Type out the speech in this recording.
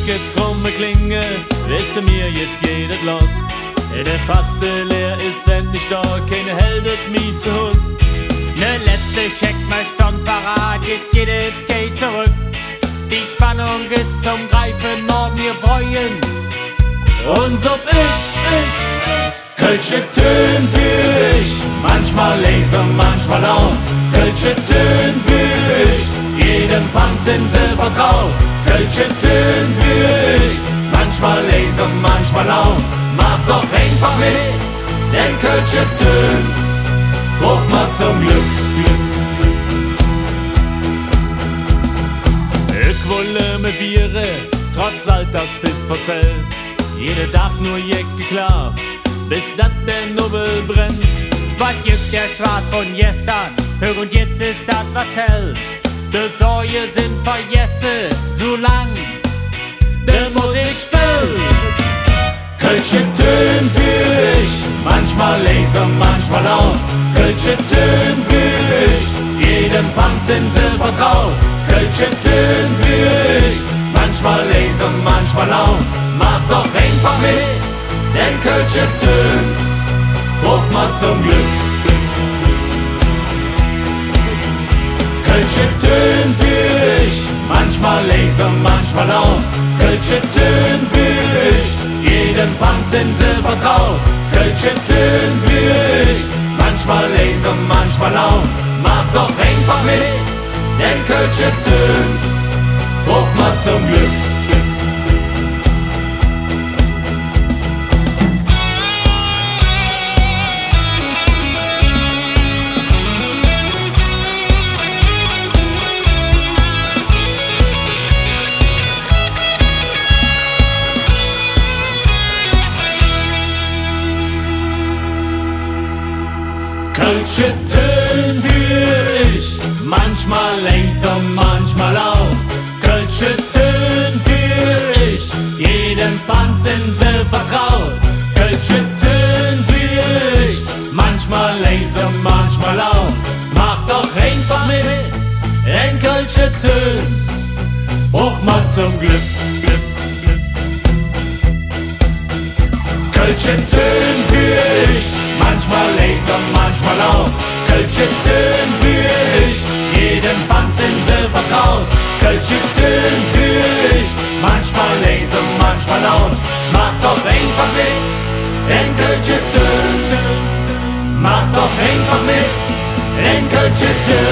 Trommel klinge, wissen wir jetzt jedes los. Der Faste leer ist endlich da, keine hält mich zu Hus. Ne letzte Check, mal stand parat, jetzt jedes geht zurück. Die Spannung ist zum Greifen, und wir freuen uns auf Kölsche Töne für ich, manchmal leise, manchmal laut. Kölsche Töne für ich, jedem Panzer in Silbergrau. Kölsche Töne für ich, manchmal leise, manchmal laut. Mach doch einfach mit, denn Kölsche Töne braucht man zum Glück. Ich wolle mit Biere, trotz Alters bis verzählt. Jeder darf nur Jecke klar, bis dat der Nubbel brennt. Was gibt der Schwarz von gestern? Hör und jetzt ist das erzählt. Die Säue sind vergessen, so lang der Musik spielt. Kölsche Töne für ich, manchmal leise, manchmal laut. Kölsche Töne für ich, jedem Panzer in Silbergrau. Kölsche Töne für ich, manchmal leise, manchmal laut. Mach doch einfach mit, denn Kölsche Töne braucht man zum Glück. Kölsche Töne für ich, manchmal leise, manchmal laut. Kölsche Töne für ich, jedem Panzer in Silbergrau. Kölsche Töne für ich, manchmal leise, manchmal laut. Mach doch einfach mit, denn Kölsche Töne braucht man zum Glück. Kölsche Töne für ich, manchmal leise, manchmal laut. Kölsche Töne für ich, jedem Panzer in Silbergrau. Kölsche Töne für ich, manchmal leise, manchmal laut. Mach doch einfach mit, denn Kölsche Töne braucht man zum Glück. Kölsche Töne für ich, manchmal leise, manchmal laut. Kölsche Töne für ich, jedem Panzer in Silbergrau. Kölsche Töne für ich, manchmal leise, manchmal laut. Mach doch einfach mit, denn Kölsche Töne. Mach doch einfach mit, denn Kölsche Töne.